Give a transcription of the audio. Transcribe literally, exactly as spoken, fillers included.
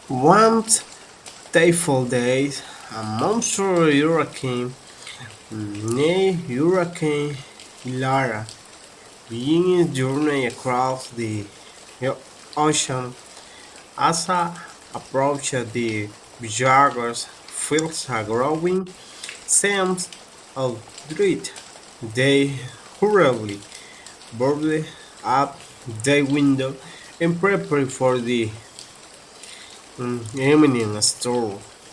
One fateful day, a monster hurricane named Hurricane Lara began its journey across the ocean. As it approached the Vijagas feels a growing sense of dread. They hurriedly boarded up the window and prepared for the um, imminent storm.